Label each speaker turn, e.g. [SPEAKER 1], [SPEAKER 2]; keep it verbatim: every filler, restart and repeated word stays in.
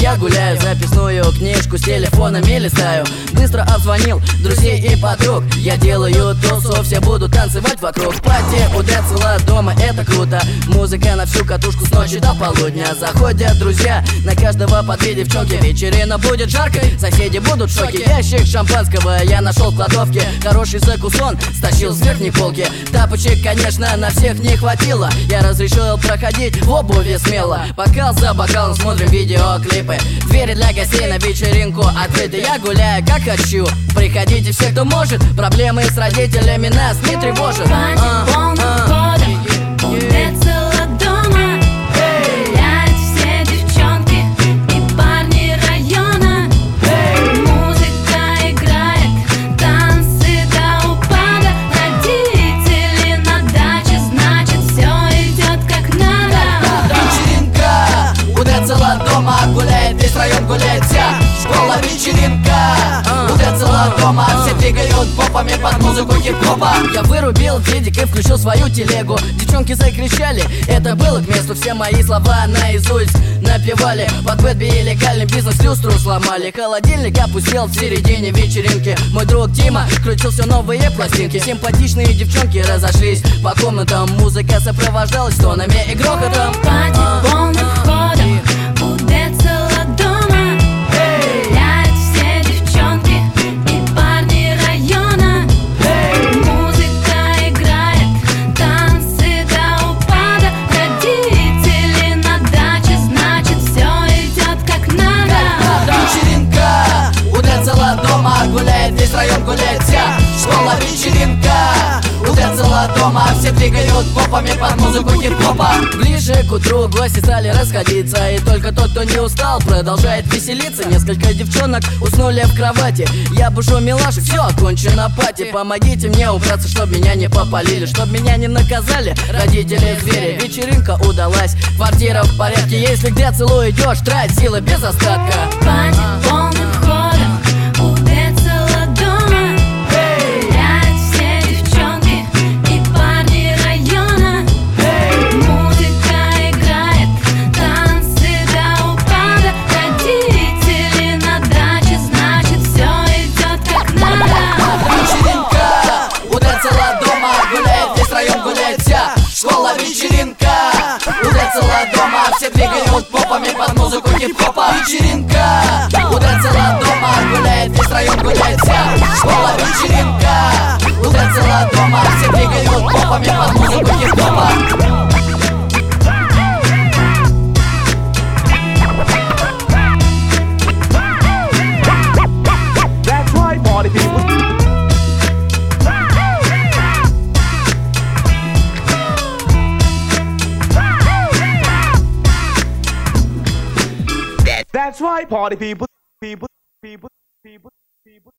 [SPEAKER 1] я гуляю, записную книжку с телефонами листаю. Быстро обзвонил друзей и подруг, я делаю тусу, все будут танцевать вокруг. Пати у Децела дома, это круто. Музыка на всю катушку с ночи до полудня. Заходят друзья, на каждого по две девчонки. Вечерина будет жаркой, соседи будут в шоке. Ящик шампанского я нашел в кладовке. Хороший закусон стащил с верхней полки. Тапочек, конечно, на всех не хватило. Я разрешил проходить в обуви смело. Бокал за бокалом смотрим видеоклипы. Двери для гостей на вечеринку открыты. Я гуляю как хочу, приходите все, кто может. Проблемы с родителями нас не тревожат.
[SPEAKER 2] Пати полным ходом у Децела дома. Гуляют все девчонки и парни района. Музыка играет, танцы до упада. Родители на даче, значит все идет как надо.
[SPEAKER 1] Вечеринка у Децела дома, гуляет весь район, гуляет вся школа. Вечеринка у Децела дома, все двигают попами под музыку хип-хопа. Я вырубил дедик и включил свою телегу. Девчонки закричали, это было к месту. Все мои слова наизусть напевали. Под бэтби и легальный бизнес люстру сломали. Холодильник опустел в середине вечеринки. Мой друг Тима крутил все новые пластинки. Симпатичные девчонки разошлись по комнатам. Музыка сопровождалась тонами и грохотом.
[SPEAKER 2] Пати полным ходом у Децела дома. Гуляют все девчонки и парни района. Музыка играет, танцы до упада. Родители на даче, значит все идет как надо.
[SPEAKER 1] Вечеринка у Децела дома, гуляет весь район, гуляет вся школа. Вечеринка у Децела дома, все двигают попами под музыку хип-хопа. Ближе к утру гости стали расходиться, и только тот, кто не устал, продолжает веселиться. Несколько девчонок уснули в кровати. Я бушу милашек, все окончено пати. Помогите мне убраться, чтоб меня не попалили, чтоб меня не наказали родители звери. Вечеринка удалась, квартира в порядке. Если к Децелу идешь, трать силы без остатка.
[SPEAKER 2] Пати полным ходом у Децела дома. Гуляют все девчонки и парни района. Музыка играет, танцы до упада. Родители на даче, значит все идет как надо.
[SPEAKER 1] Вечеринка у Децела дома, гуляет весь район, гуляет вся школа. Вечеринка у Децела дома, все двигают попами под музыку хип-хопа. Вечеринка у Децела дома, гуляет весь район, гуляет вся школа. Вечеринка у Децела дома, все двигают попами под музыку хип-хопа.
[SPEAKER 3] That's right, party people. That's right, party people. People, people, people, people.